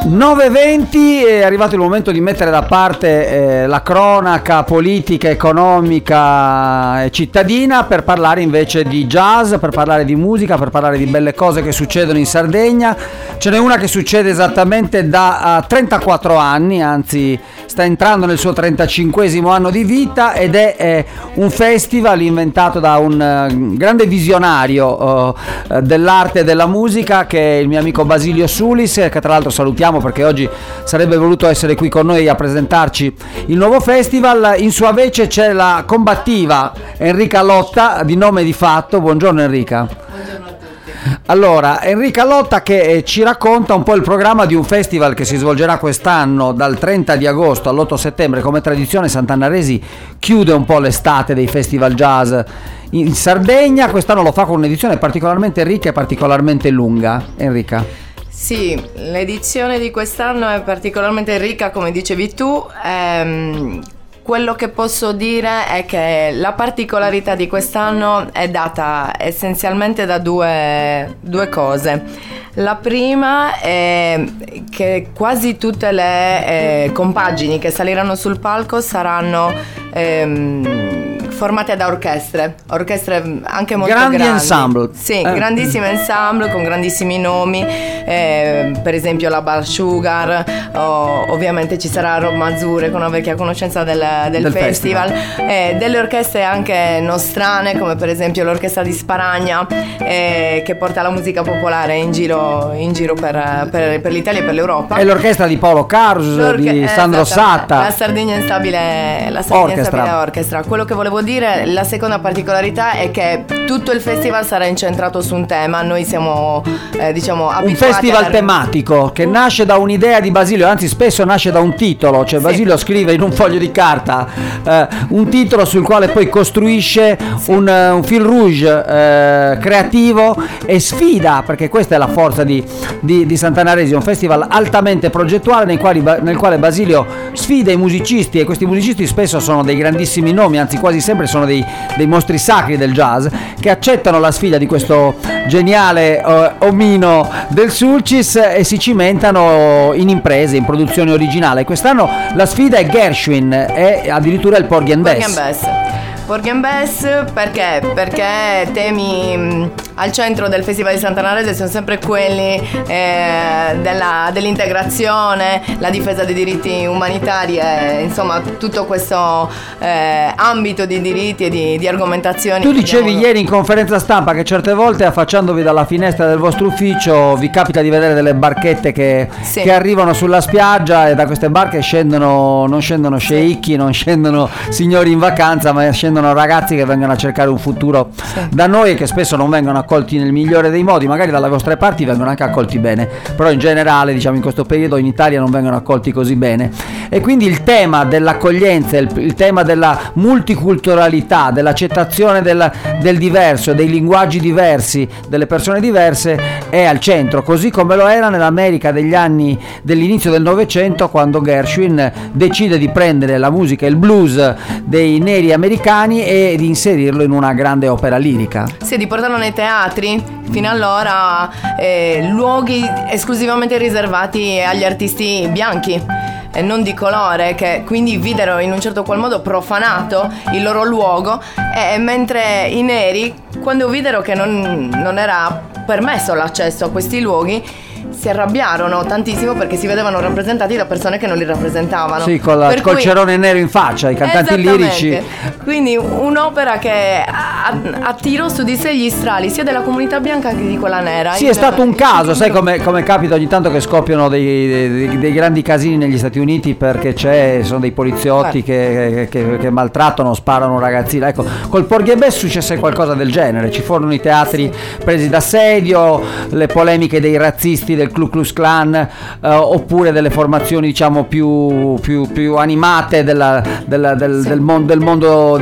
9:20, è arrivato il momento di mettere da parte la cronaca politica, economica e cittadina per parlare invece di jazz, per parlare di musica, per parlare di belle cose che succedono in Sardegna. Ce n'è una che succede esattamente da 34 anni, anzi sta entrando nel suo 35esimo anno di vita, ed è un festival inventato da un grande visionario dell'arte e della musica, che è il mio amico Basilio Sulis, che tra l'altro salutiamo perché oggi sarebbe voluto essere qui con noi a presentarci il nuovo festival. In sua vece c'è la combattiva Enrica Lotta, di nome di fatto. Buongiorno Enrica. Buongiorno a tutti. Allora, Enrica Lotta che ci racconta un po' il programma di un festival che si svolgerà quest'anno dal 30 di agosto all'8 settembre. Come tradizione Sant'Annaresi chiude un po' l'estate dei festival jazz in Sardegna. Quest'anno lo fa con un'edizione particolarmente ricca e particolarmente lunga. Enrica. Sì, l'edizione di quest'anno è particolarmente ricca, come dicevi tu. Quello che posso dire è che la particolarità di quest'anno è data essenzialmente da due cose. La prima è che quasi tutte le compagini che saliranno sul palco saranno formate da orchestre anche molto grandi ensemble. Sì, grandissimi ensemble con grandissimi nomi, per esempio la Bar Sugar, ovviamente ci sarà Rob Mazure con una vecchia conoscenza del festival. Delle orchestre anche nostrane, come per esempio l'orchestra di Sparagna, che porta la musica popolare in giro per l'Italia e per l'Europa, e l'orchestra di Paolo Carus, di Sandro Satta, la Sardegna Instabile Orchestra. Quello che volevo dire, la seconda particolarità è che tutto il festival sarà incentrato su un tema. Noi siamo abituati un festival tematico che nasce da un'idea di Basilio, anzi spesso nasce da un titolo, cioè Basilio scrive in un foglio di carta un titolo sul quale poi costruisce un fil rouge creativo e sfida, perché questa è la forza di Sant'Annaresi, un festival altamente progettuale nel quale Basilio sfida i musicisti, e questi musicisti spesso sono dei grandissimi nomi, anzi quasi sempre sono dei mostri sacri del jazz, che accettano la sfida di questo geniale omino del Sulcis e si cimentano in imprese, in produzioni originali. Quest'anno la sfida è Gershwin e addirittura il Porgy and Bess. Porgy and Bess perché temi al centro del Festival di Sant'Annaresi sono sempre quelli dell'integrazione, la difesa dei diritti umanitari, insomma tutto questo ambito di diritti e di argomentazioni. Tu dicevi ieri in conferenza stampa che certe volte, affacciandovi dalla finestra del vostro ufficio, vi capita di vedere delle barchette che arrivano sulla spiaggia, e da queste barche non scendono sceicchi, non scendono signori in vacanza, ma scendono ragazzi che vengono a cercare un futuro da noi, e che spesso non vengono accolti nel migliore dei modi. Magari dalle vostre parti vengono anche accolti bene, però in generale, diciamo, in questo periodo in Italia non vengono accolti così bene. E quindi il tema dell'accoglienza, il tema della multiculturalità, dell'accettazione del diverso, dei linguaggi diversi, delle persone diverse è al centro, così come lo era nell'America dell'inizio del Novecento, quando Gershwin decide di prendere la musica e il blues dei neri americani e di inserirlo in una grande opera lirica. Sì, di portarlo nei teatri, fino allora luoghi esclusivamente riservati agli artisti bianchi e non di colore, che quindi videro in un certo qual modo profanato il loro luogo, mentre i neri, quando videro che non era permesso l'accesso a questi luoghi, si arrabbiarono tantissimo perché si vedevano rappresentati da persone che non li rappresentavano. Sì, col cerone nero in faccia, i cantanti lirici. Quindi un'opera che attirò su di sé gli strali sia della comunità bianca che di quella nera. Sì, è stato un caso, sai come capita ogni tanto che scoppiano dei grandi casini negli Stati Uniti, perché sono dei poliziotti che maltrattano, sparano un ragazzino. Ecco, col Porgy and Bess successe qualcosa del genere. Ci furono i teatri presi d'assedio, le polemiche dei razzisti del Ku Klux Klan, oppure delle formazioni, diciamo, più animate del mondo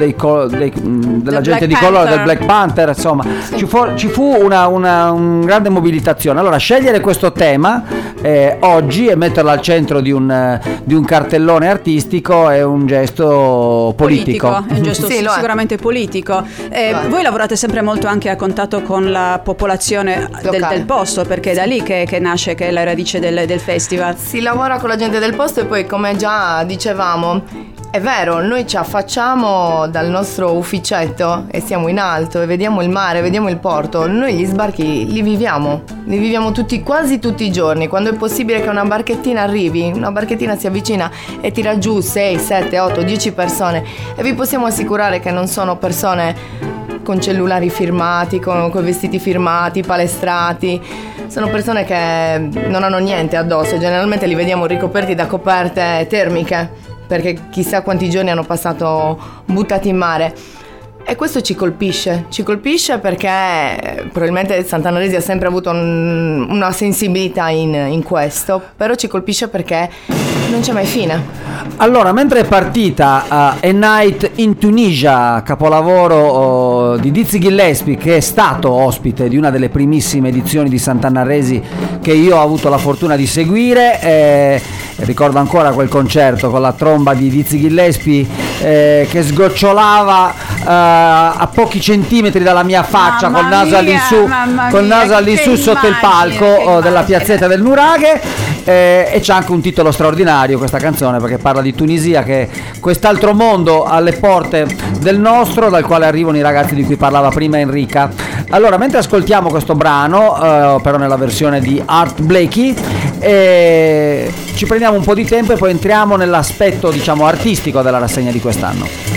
della gente di colore, del Black Panther, insomma. Ci fu una grande mobilitazione. Allora, scegliere questo tema oggi, e metterlo al centro di un cartellone artistico è un gesto politico. È un gesto sicuramente politico. Voi lavorate sempre molto anche a contatto con la popolazione del posto, perché è da lì che nasce, che è la radice del festival. Si lavora con la gente del posto e poi, come già dicevamo, è vero, noi ci affacciamo dal nostro ufficetto e siamo in alto e vediamo il mare, vediamo il porto. Noi gli sbarchi li viviamo quasi tutti i giorni. Quando è possibile che una barchettina arrivi, una barchettina si avvicina e tira giù 6, 7, 8, 10 persone, e vi possiamo assicurare che non sono persone con cellulari firmati, con vestiti firmati, palestrati. Sono persone che non hanno niente addosso, generalmente li vediamo ricoperti da coperte termiche, perché chissà quanti giorni hanno passato buttati in mare. E questo ci colpisce perché probabilmente Sant'Anna-Resi ha sempre avuto una sensibilità in questo, però ci colpisce perché non c'è mai fine. Allora, mentre è partita A Night in Tunisia, capolavoro di Dizzy Gillespie, che è stato ospite di una delle primissime edizioni di Sant'Anna-Resi che io ho avuto la fortuna di seguire, ricordo ancora quel concerto con la tromba di Dizzy Gillespie che sgocciolava a pochi centimetri dalla mia faccia, col naso all'insù sotto il palco della piazzetta del Nuraghe, e c'è anche un titolo straordinario questa canzone, perché parla di Tunisia, che è quest'altro mondo alle porte del nostro, dal quale arrivano i ragazzi di cui parlava prima Enrica. Allora, mentre ascoltiamo questo brano, però nella versione di Art Blakey, ci prendiamo un po' di tempo e poi entriamo nell'aspetto, diciamo, artistico della rassegna di quest'anno.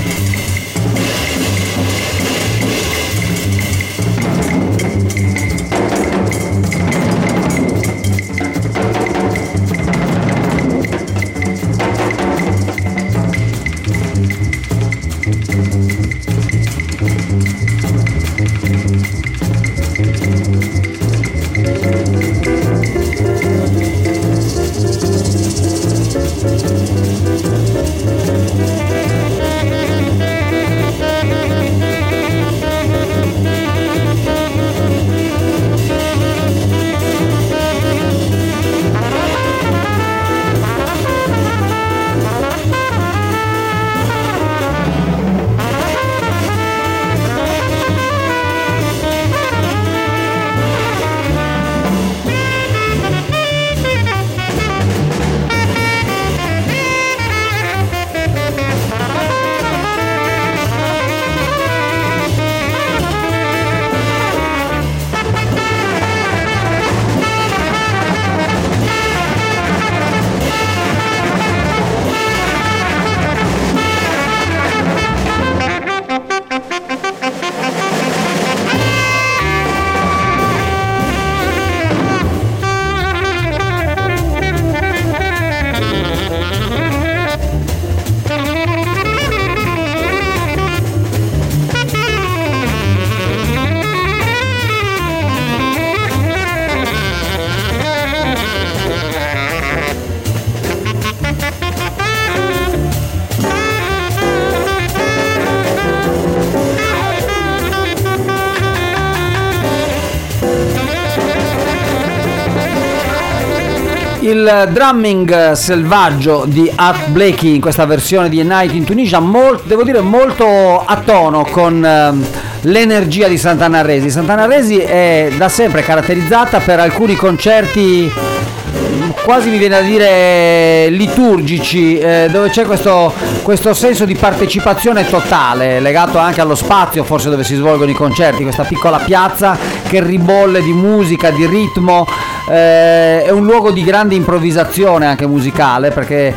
Il drumming selvaggio di Art Blakey in questa versione di A Night in Tunisia, devo dire molto a tono con l'energia di Sant'Anna-Resi. Sant'Anna-Resi è da sempre caratterizzata per alcuni concerti quasi, mi viene a dire, liturgici, dove c'è questo senso di partecipazione totale, legato anche allo spazio forse dove si svolgono i concerti, questa piccola piazza che ribolle di musica, di ritmo. È un luogo di grande improvvisazione anche musicale, perché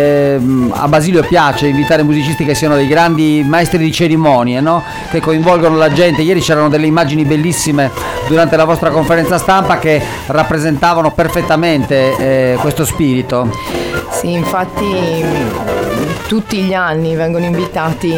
a Basilio piace invitare musicisti che siano dei grandi maestri di cerimonie, no? Che coinvolgono la gente. Ieri c'erano delle immagini bellissime durante la vostra conferenza stampa che rappresentavano perfettamente questo spirito. Sì, infatti tutti gli anni vengono invitati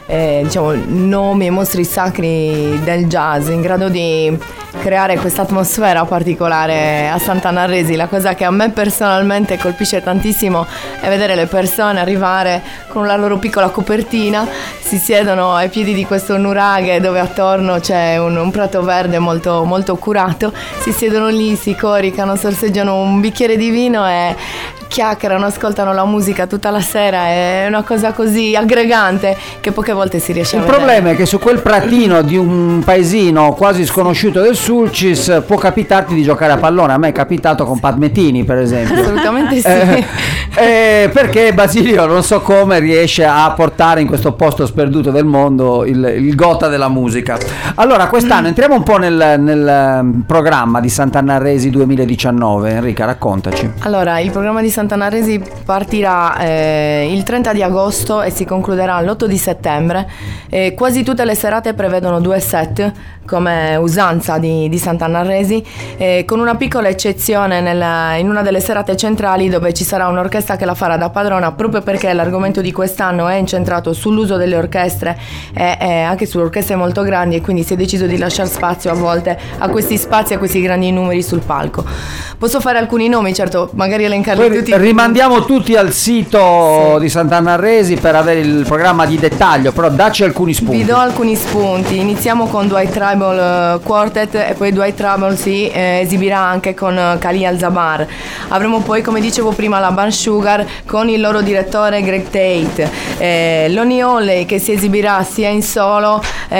diciamo nomi e mostri sacri del jazz, in grado di creare questa atmosfera particolare a Sant'Anna-Resi. La cosa che a me personalmente colpisce tantissimo è vedere le persone arrivare con la loro piccola copertina, si siedono ai piedi di questo nuraghe dove attorno c'è un prato verde molto, molto curato, si siedono lì, si coricano, sorseggiano un bicchiere di vino e chiacchierano, ascoltano la musica tutta la sera. È una cosa così aggregante che poche volte si riesce a vedere. Il problema è che su quel pratino di un paesino quasi sconosciuto del Sulcis può capitarti di giocare a pallone. A me è capitato con Padmettini, per esempio. Assolutamente sì. Perché Basilio non so come riesce a portare in questo posto sperduto del mondo il gotha della musica. Allora, quest'anno entriamo un po' nel programma di Sant'Anna-Resi 2019. Enrica, raccontaci. Allora, il programma di Sant'Anna-Resi partirà il 30 di agosto e si concluderà l'8 di settembre. Quasi tutte le serate prevedono 2 set, come usanza di Sant'Anna-Resi, con una piccola eccezione in una delle serate centrali, dove ci sarà un'orchestra che la farà da padrona, proprio perché l'argomento di quest'anno è incentrato sull'uso delle orchestre e anche su orchestre molto grandi, e quindi si è deciso di lasciare spazio a volte a questi spazi, a questi grandi numeri sul palco. Posso fare alcuni nomi, certo, magari elencarli tutti. Rimandiamo tutti al sito di Sant'Anna-Resi per avere il programma di dettaglio, però dacci alcuni spunti. Vi do alcuni spunti. Iniziamo con Dwight Tribal Quartet, e poi Dwight Tribal si esibirà anche con Khalil Al-Zabar. Avremo poi, come dicevo prima, la Band Sugar con il loro direttore Greg Tate, Lonnie Holley, che si esibirà sia in solo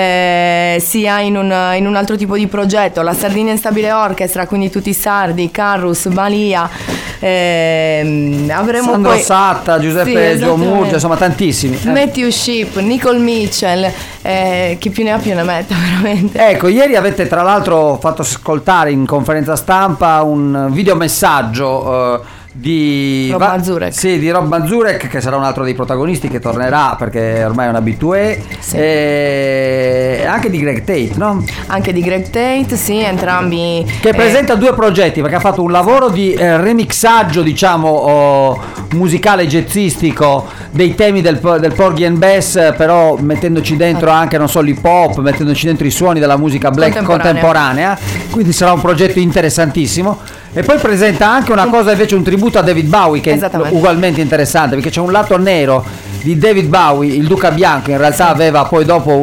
sia in un altro tipo di progetto, la Sardinia Instabile Orchestra, quindi tutti i sardi, Carrus, Balia, avremo Sandro poi Satta, Giuseppe Giomurgia, insomma tantissimi. Matthew Shipp, Nicole Mitchell, chi più ne ha più ne metta, veramente. Ecco, ieri avete tra l'altro fatto ascoltare in conferenza stampa un videomessaggio di Rob Mazurek. Sì, di Rob Mazurek, che sarà un altro dei protagonisti che tornerà perché ormai è un habitué, sì. E anche di Greg Tate, no? Anche di Greg Tate, sì, entrambi. Che presenta 2 progetti, perché ha fatto un lavoro di remixaggio, diciamo, musicale jazzistico dei temi del Porgy and Bess, però mettendoci dentro anche, non so, l'hip hop, mettendoci dentro i suoni della musica black contemporanea. Quindi sarà un progetto interessantissimo. E poi presenta anche una cosa, invece, un tributo a David Bowie, che è ugualmente interessante, perché c'è un lato nero di David Bowie, il Duca Bianco. In realtà aveva poi dopo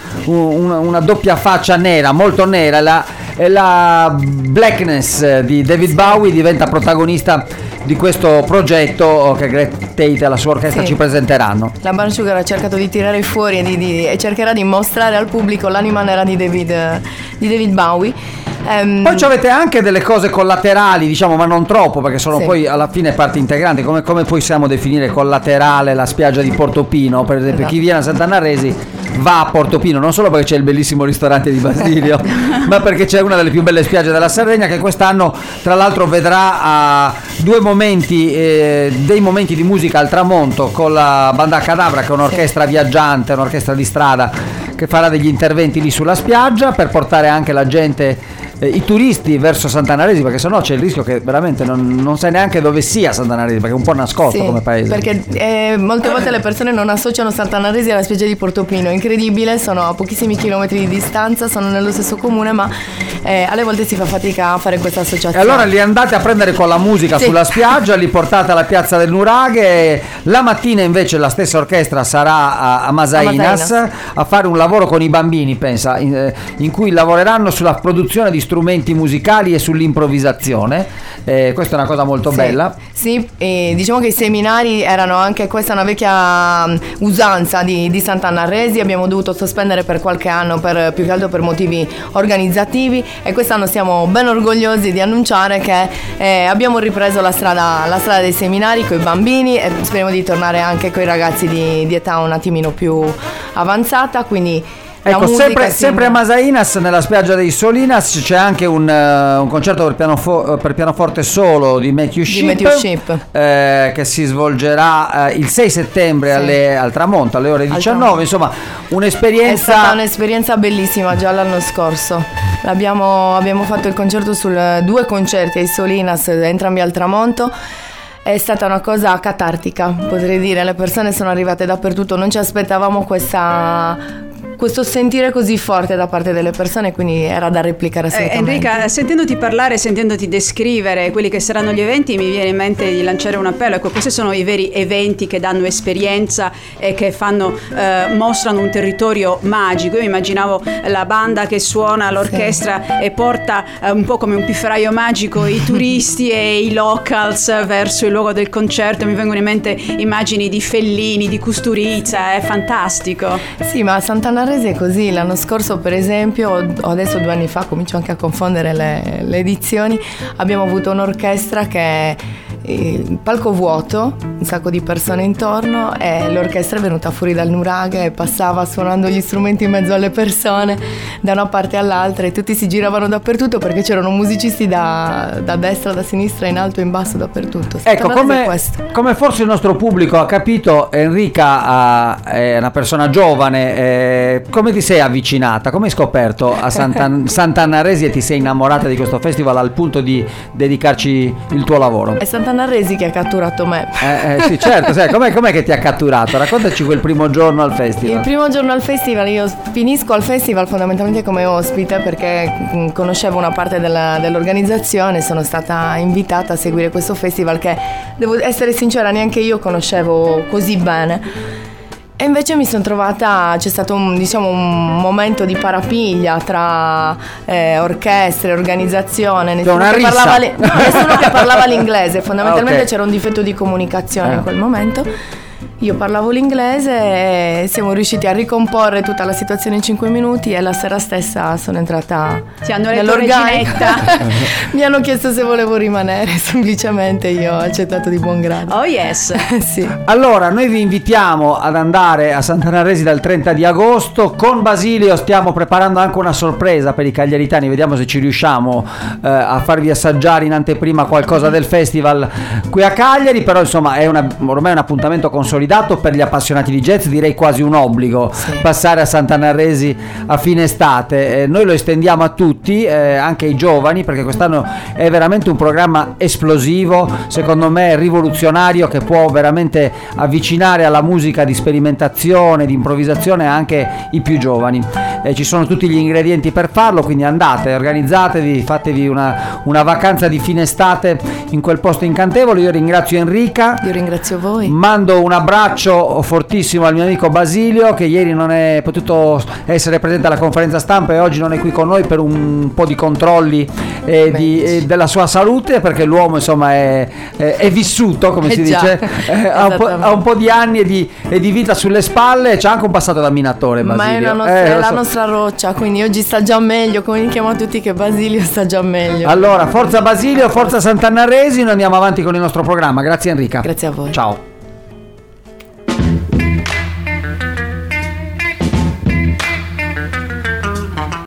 una doppia faccia nera, molto nera, e la blackness di David Bowie diventa protagonista di questo progetto che Greg Tate e la sua orchestra ci presenteranno. La Band Sugar ha cercato di tirare fuori e cercherà di mostrare al pubblico l'anima nera di David Bowie. Poi avete anche delle cose collaterali, diciamo, ma non troppo, perché sono poi alla fine parti integranti. Come possiamo definire collaterale la spiaggia di Portopino? Per esempio, chi viene a Sant'Anna-Resi va a Portopino non solo perché c'è il bellissimo ristorante di Basilio, ma perché c'è una delle più belle spiagge della Sardegna, che quest'anno tra l'altro vedrà dei momenti di musica al tramonto con la Banda Cadabra, che è un'orchestra viaggiante, un'orchestra di strada, che farà degli interventi lì sulla spiaggia per portare anche la gente, i turisti, verso Sant'Anna-Resi, perché sennò c'è il rischio che veramente non sai neanche dove sia Sant'Anna-Resi, perché è un po' nascosto come paese. Perché molte volte le persone non associano Sant'Anna-Resi alla spiaggia di Portopino. Incredibile, sono a pochissimi chilometri di distanza, sono nello stesso comune, ma alle volte si fa fatica a fare questa associazione. E allora li andate a prendere con la musica sulla spiaggia, li portate alla piazza del Nuraghe. La mattina invece la stessa orchestra sarà a Masainas a fare un lavoro con i bambini, pensa, in cui lavoreranno sulla produzione di strumenti musicali e sull'improvvisazione. Questa è una cosa molto bella. Sì, diciamo che i seminari erano anche, questa è una vecchia usanza di Sant'Anna-Resi. Abbiamo dovuto sospendere per qualche anno, più che altro per motivi organizzativi, e quest'anno siamo ben orgogliosi di annunciare che abbiamo ripreso la strada dei seminari con i bambini, e speriamo di tornare anche con i ragazzi di età un attimino più avanzata. Quindi ecco, sempre a Masainas, nella spiaggia dei Solinas, c'è anche un concerto per pianoforte solo di Matthew Shipp, che si svolgerà il 6 settembre al tramonto alle ore 19. Insomma, un'esperienza. È stata un'esperienza bellissima. Già l'anno scorso abbiamo fatto il concerto 2 concerti ai Solinas, entrambi al tramonto. è stata una cosa catartica, potrei dire. Le persone sono arrivate dappertutto, non ci aspettavamo questo sentire così forte da parte delle persone, quindi era da replicare assolutamente. Enrica, sentendoti parlare, sentendoti descrivere quelli che saranno gli eventi, mi viene in mente di lanciare un appello. Ecco, questi sono i veri eventi che danno esperienza e che mostrano un territorio magico. Io immaginavo la banda che suona, l'orchestra e porta un po' come un pifferaio magico i turisti e i locals verso il luogo del concerto. Mi vengono in mente immagini di Fellini, di Kusturica, è fantastico. Sì, ma Sant'Anna è così. L'anno scorso, per esempio, adesso 2 anni fa, comincio anche a confondere le edizioni, abbiamo avuto un'orchestra che il palco vuoto, un sacco di persone intorno, e l'orchestra è venuta fuori dal nuraghe e passava suonando gli strumenti in mezzo alle persone da una parte all'altra, e tutti si giravano dappertutto perché c'erano musicisti da destra, da sinistra, in alto, in basso, dappertutto. Ecco, come forse il nostro pubblico ha capito, Enrica è una persona giovane. Come ti sei avvicinata? Come hai scoperto a Sant'Anna Resi e ti sei innamorata di questo festival al punto di dedicarci il tuo lavoro? È Sant'Anna Resi che ha catturato me. Sì, certo. Com'è che ti ha catturato? Raccontaci quel primo giorno al festival. Il primo giorno al festival, io finisco al festival fondamentalmente come ospite perché conoscevo una parte dell'organizzazione, sono stata invitata a seguire questo festival che, devo essere sincera, neanche io conoscevo così bene. E invece mi sono trovata, c'è stato un momento di parapiglia tra orchestre, organizzazione, nessuno che parlava l'inglese, fondamentalmente c'era un difetto di comunicazione in quel momento. Io parlavo l'inglese e siamo riusciti a ricomporre tutta la situazione in 5 minuti, e la sera stessa sono entrata nell'organico. Mi hanno chiesto se volevo rimanere, semplicemente io ho accettato di buon grado. Oh yes. Sì. Allora, noi vi invitiamo ad andare a Sant'Anna Resi dal 30 di agosto. Con Basilio stiamo preparando anche una sorpresa per i cagliaritani, vediamo se ci riusciamo a farvi assaggiare in anteprima qualcosa del festival qui a Cagliari, però insomma è ormai un appuntamento consolidato per gli appassionati di jazz, direi quasi un obbligo passare a Sant'Anna Resi a fine estate. Noi lo estendiamo a tutti, anche ai giovani, perché quest'anno è veramente un programma esplosivo, secondo me rivoluzionario, che può veramente avvicinare alla musica di sperimentazione, di improvvisazione anche i più giovani. Ci sono tutti gli ingredienti per farlo, quindi andate, organizzatevi, fatevi una vacanza di fine estate in quel posto incantevole. Io ringrazio Enrica. Io ringrazio voi. Mando un abbraccio fortissimo al mio amico Basilio, che ieri non è potuto essere presente alla conferenza stampa e oggi non è qui con noi per un po' di controlli della sua salute, perché l'uomo insomma è vissuto, come si dice, ha un po' di anni e di vita sulle spalle, c'ha anche un passato da minatore Basilio. Ma è la nostra roccia, quindi oggi sta già meglio, comunichiamo a tutti che Basilio sta già meglio. Allora, forza Basilio, forza Sant'Anna Resi, noi andiamo avanti con il nostro programma. Grazie Enrica. Grazie a voi. Ciao.